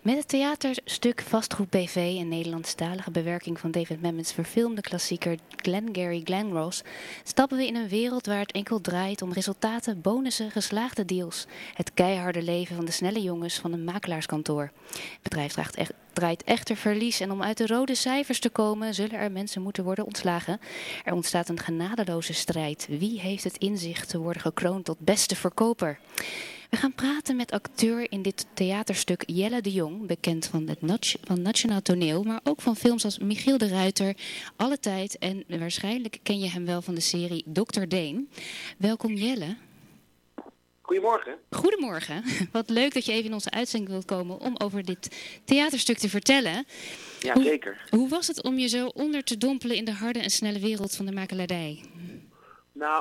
Met het theaterstuk Vastgoed BV, een Nederlandstalige bewerking van David Mamet's verfilmde klassieker Glengarry Glen Ross, stappen we in een wereld waar het enkel draait om resultaten, bonussen, geslaagde deals. Het keiharde leven van de snelle jongens van een makelaarskantoor. Het bedrijf draait echter verlies en om uit de rode cijfers te komen zullen er mensen moeten worden ontslagen. Er ontstaat een genadeloze strijd. Wie heeft het inzicht te worden gekroond tot beste verkoper? We gaan praten met acteur in dit theaterstuk Jelle de Jong, bekend van van Nationaal Toneel, maar ook van films als Michiel de Ruiter, Alle Tijd en waarschijnlijk ken je hem wel van de serie Dr. Deen. Welkom Jelle. Goedemorgen. Goedemorgen. Wat leuk dat je even in onze uitzending wilt komen om over dit theaterstuk te vertellen. Ja, zeker. Hoe was het om je zo onder te dompelen in de harde en snelle wereld van de makelaardij? Nou,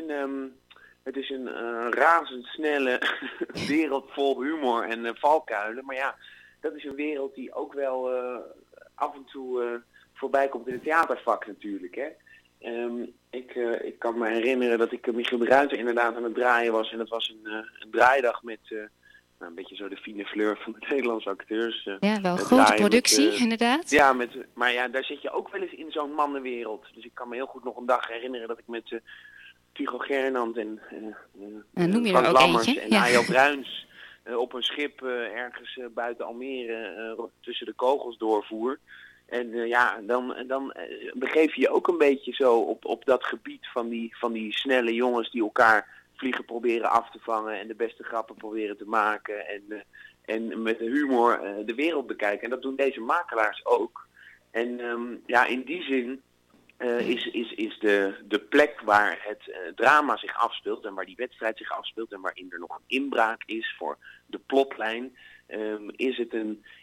het is een razendsnelle wereld vol humor en valkuilen. Maar ja, dat is een wereld die ook wel af en toe voorbij komt in het theatervak natuurlijk. Hè. Ik kan me herinneren dat ik Michiel de Ruiter inderdaad aan het draaien was. En dat was een draaidag met een beetje zo de fine fleur van de Nederlandse acteurs. Ja, wel een grote productie, inderdaad. Ja, maar ja, daar zit je ook wel eens in zo'n mannenwereld. Dus ik kan me heel goed nog een dag herinneren dat ik met Tycho Gernand en noem je Frank er ook Lammers eentje? en Ja. Ajo Bruins op een schip ergens buiten Almere tussen de kogels doorvoer. En dan begeef je je ook een beetje zo op dat gebied van die snelle jongens die elkaar vliegen proberen af te vangen en de beste grappen proberen te maken en met humor de wereld bekijken. En dat doen deze makelaars ook. En in die zin is de plek waar het drama zich afspeelt en waar die wedstrijd zich afspeelt en waarin er nog een inbraak is voor de plotlijn, is het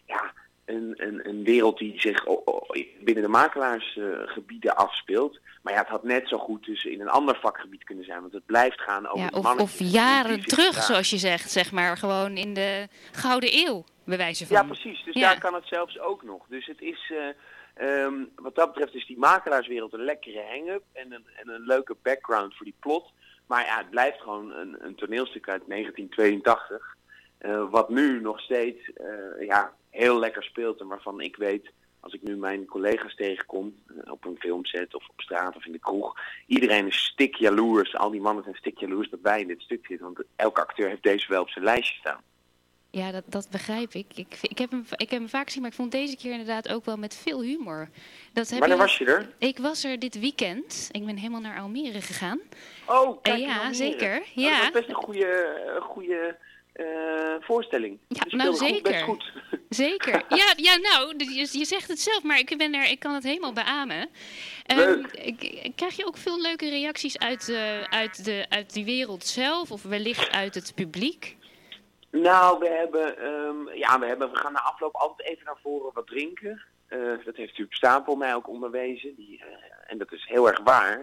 een wereld die zich binnen de makelaarsgebieden afspeelt. Maar ja, het had net zo goed dus in een ander vakgebied kunnen zijn, want het blijft gaan over Ja, of jaren terug, zoals je zegt, zeg maar, gewoon in de Gouden Eeuw, bij wijze van. Ja, precies. Dus daar kan het zelfs ook nog. Dus het is, wat dat betreft is die makelaarswereld een lekkere hang-up en een leuke background voor die plot. Maar ja, het blijft gewoon een toneelstuk uit 1982, wat nu nog steeds heel lekker speelt en waarvan ik weet, als ik nu mijn collega's tegenkom op een filmset of op straat of in de kroeg, iedereen is stik jaloers, al die mannen zijn stik jaloers dat wij in dit stuk zitten, want elke acteur heeft deze wel op zijn lijstje staan. Ja, dat begrijp ik. Ik heb hem vaak gezien, maar ik vond deze keer inderdaad ook wel met veel humor. Wanneer was je er? Ik was er dit weekend. Ik ben helemaal naar Almere gegaan. Oh, kijk, ja, zeker. Ja. Dat was best een goede voorstelling. Ja, dus nou zeker. Goed, best goed. Zeker. Ja, nou, je zegt het zelf, maar ik kan het helemaal beamen. Krijg je ook veel leuke reacties uit die wereld zelf of wellicht uit het publiek? Nou, we gaan na afloop altijd even naar voren wat drinken. Dat heeft Huub Stapel mij ook onderwezen. En dat is heel erg waar.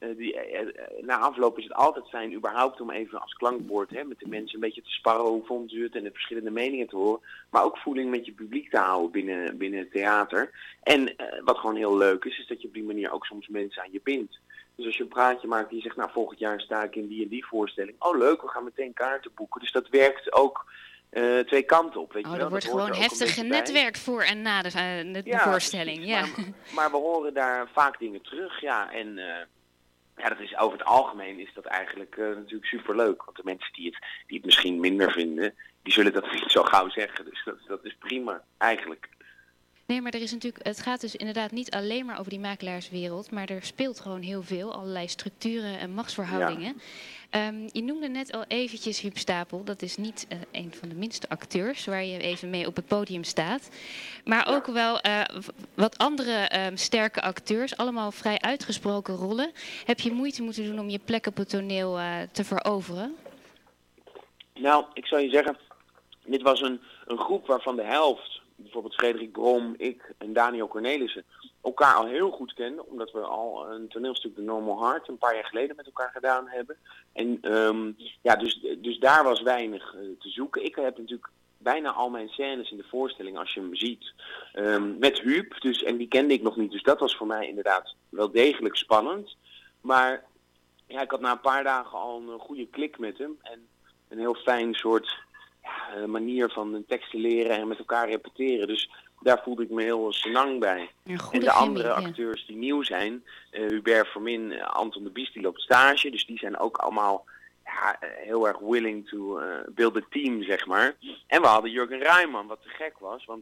Na afloop is het altijd fijn überhaupt om even als klankbord met de mensen een beetje te sparren. Hoe vonden ze het en de verschillende meningen te horen. Maar ook voeling met je publiek te houden binnen het theater. En wat gewoon heel leuk is dat je op die manier ook soms mensen aan je bindt. Dus als je een praatje maakt die zegt, nou volgend jaar sta ik in die en die voorstelling. Oh leuk, we gaan meteen kaarten boeken. Dus dat werkt ook twee kanten op. Weet je wel? Er wordt gewoon heftig genetwerkt voor en na de voorstelling. Precies, ja. Maar we horen daar vaak dingen terug. Ja, en dat is over het algemeen is dat eigenlijk natuurlijk superleuk. Want de mensen die het misschien minder vinden, die zullen dat niet zo gauw zeggen. Dus dat is prima, eigenlijk. Nee, maar het gaat dus inderdaad niet alleen maar over die makelaarswereld, maar er speelt gewoon heel veel, allerlei structuren en machtsverhoudingen. Ja. Je noemde net al eventjes Huub Stapel, dat is niet een van de minste acteurs waar je even mee op het podium staat. Maar ook wel wat andere sterke acteurs, allemaal vrij uitgesproken rollen. Heb je moeite moeten doen om je plek op het toneel te veroveren? Nou, ik zou je zeggen, dit was een groep waarvan de helft, bijvoorbeeld Frederik Brom, ik en Daniel Cornelissen, elkaar al heel goed kenden, omdat we al een toneelstuk The Normal Heart een paar jaar geleden met elkaar gedaan hebben. En dus daar was weinig te zoeken. Ik heb natuurlijk bijna al mijn scènes in de voorstelling, als je hem ziet, met Huub, en die kende ik nog niet, dus dat was voor mij inderdaad wel degelijk spannend. Maar ja, ik had na een paar dagen al een goede klik met hem en een heel fijn soort manier van teksten leren en met elkaar repeteren. Dus daar voelde ik me heel senang bij. En de andere acteurs die nieuw zijn, Hubert Vermin, Anton de Bies, die loopt stage. Dus die zijn ook allemaal heel erg willing to build a team, zeg maar. En we hadden Jurgen Rijman, wat te gek was. Want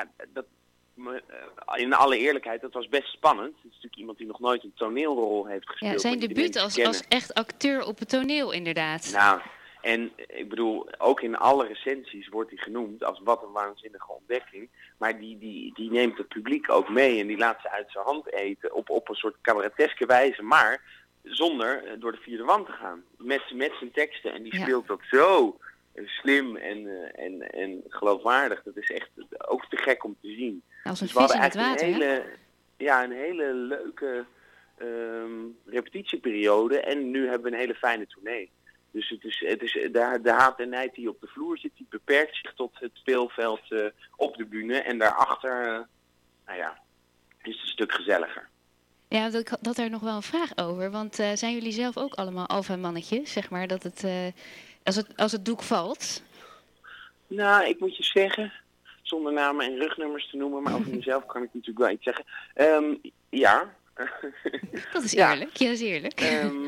in alle eerlijkheid, dat was best spannend. Het is natuurlijk iemand die nog nooit een toneelrol heeft gespeeld. Ja, zijn debuut als echt acteur op het toneel, inderdaad. Nou, en ik bedoel, ook in alle recensies wordt hij genoemd als wat een waanzinnige ontdekking. Maar die neemt het publiek ook mee en die laat ze uit zijn hand eten op een soort cabareteske wijze. Maar zonder door de vierde wand te gaan. Met zijn teksten. En die speelt dat zo slim en geloofwaardig. Dat is echt ook te gek om te zien. Als een vis in het water, een hele leuke repetitieperiode. En nu hebben we een hele fijne tournee. Dus het is de haat en nijd die op de vloer zit, die beperkt zich tot het speelveld op de bühne. En daarachter, is het een stuk gezelliger. Ja, dat er nog wel een vraag over. Want zijn jullie zelf ook allemaal alfa-mannetjes? Zeg maar dat het, als het doek valt? Nou, ik moet je zeggen, zonder namen en rugnummers te noemen, maar over mezelf kan ik natuurlijk wel iets zeggen. Ja. Dat is eerlijk, ja, dat is eerlijk.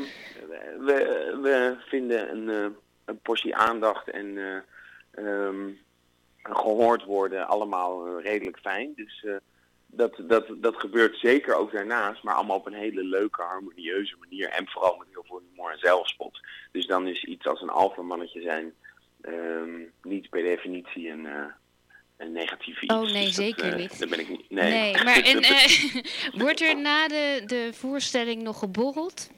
We vinden een portie aandacht en gehoord worden allemaal redelijk fijn. Dus dat gebeurt zeker ook daarnaast, maar allemaal op een hele leuke, harmonieuze manier. En vooral met heel veel humor en zelfspot. Dus dan is iets als een alfamannetje zijn niet per definitie een negatief iets. Oh nee, dus zeker niet. Daar ben ik niet. Nee, maar wordt er na de voorstelling nog geborreld?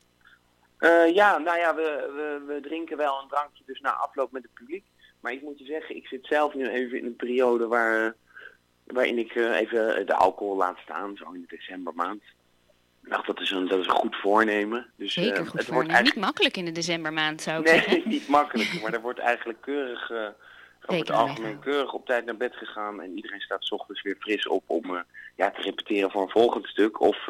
We drinken wel een drankje dus na afloop met het publiek. Maar ik moet je zeggen, ik zit zelf nu even in een periode waarin ik even de alcohol laat staan, zo in de decembermaand. Nou, dat is een goed voornemen. Dus, zeker goed voornemen. Eigenlijk niet makkelijk in de decembermaand, zou ik zeggen. Nee, niet makkelijk. Maar er wordt eigenlijk keurig, over het algemeen keurig op tijd naar bed gegaan. En iedereen staat 's ochtends weer fris op om te repeteren voor een volgend stuk. Of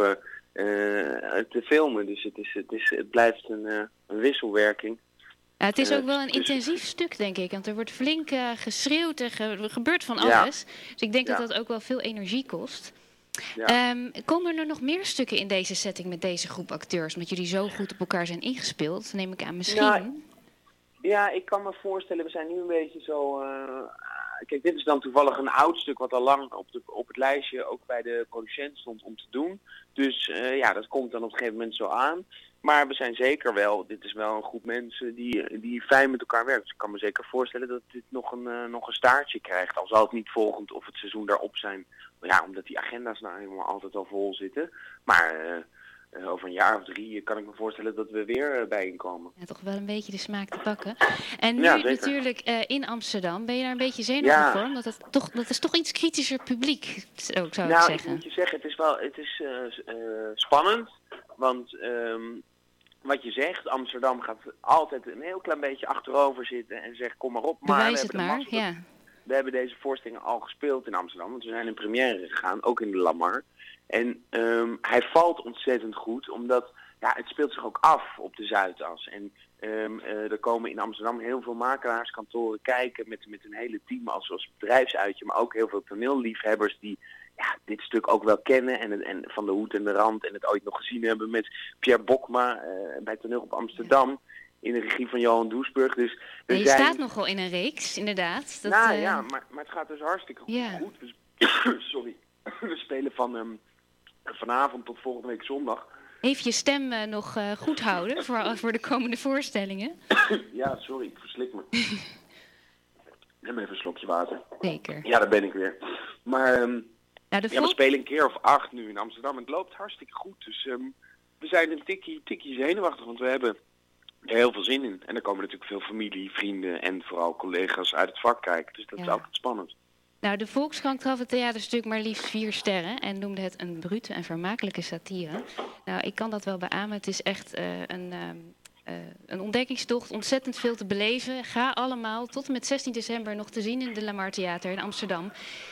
te filmen. Dus het blijft een wisselwerking. Ja, het is ook wel een intensief stuk, denk ik. Want er wordt flink geschreeuwd en er gebeurt van alles. Dus ik denk dat dat ook wel veel energie kost. Ja. Komen er nog meer stukken in deze setting met deze groep acteurs? Omdat jullie zo goed op elkaar zijn ingespeeld, neem ik aan misschien. Nou, ja, ik kan me voorstellen, we zijn nu een beetje zo... Kijk, dit is dan toevallig een oud stuk wat al lang op het lijstje ook bij de producent stond om te doen. Dus dat komt dan op een gegeven moment zo aan. Maar we zijn zeker wel, dit is wel een groep mensen die fijn met elkaar werkt. Dus ik kan me zeker voorstellen dat dit nog een staartje krijgt. Al zal het niet volgend of het seizoen daarop zijn. Ja, omdat die agenda's nou helemaal altijd al vol zitten. Maar over een jaar of 3 kan ik me voorstellen dat we weer bijeenkomen. Ja, toch wel een beetje de smaak te pakken. En nu natuurlijk in Amsterdam. Ben je daar een beetje zenuwachtig voor? Dat is toch iets kritischer publiek, zou ik zeggen. Nou, ik moet je zeggen, het is spannend. Want wat je zegt, Amsterdam gaat altijd een heel klein beetje achterover zitten en zegt kom maar op. Maar bewijs het maar, ja. We hebben deze voorstelling al gespeeld in Amsterdam, want we zijn in première gegaan, ook in de Lamar. En hij valt ontzettend goed, omdat het speelt zich ook af op de Zuidas. En er komen in Amsterdam heel veel makelaarskantoren kijken met een hele team als bedrijfsuitje, maar ook heel veel toneelliefhebbers die dit stuk ook wel kennen en van de hoed en de rand en het ooit nog gezien hebben met Pierre Bokma bij Toneel op Amsterdam in de regie van Johan Doesburg. Dus je staat nogal in een reeks, inderdaad. Maar het gaat dus hartstikke goed. Sorry. We spelen van vanavond tot volgende week zondag. Even je stem nog goed houden voor de komende voorstellingen. Ja, sorry, ik verslik me. Neem even een slokje water. Zeker. Ja, daar ben ik weer. Maar we spelen een keer of 8 nu in Amsterdam en het loopt hartstikke goed. Dus we zijn een tikkie zenuwachtig, want we hebben er heel veel zin in. En er komen natuurlijk veel familie, vrienden en vooral collega's uit het vak kijken. Dus dat is altijd spannend. Nou, de Volkskrant gaf het theaterstuk maar liefst 4 sterren en noemde het een brute en vermakelijke satire. Nou, ik kan dat wel beamen. Het is echt een ontdekkingstocht, ontzettend veel te beleven. Ga allemaal tot en met 16 december nog te zien in de Lamar Theater in Amsterdam.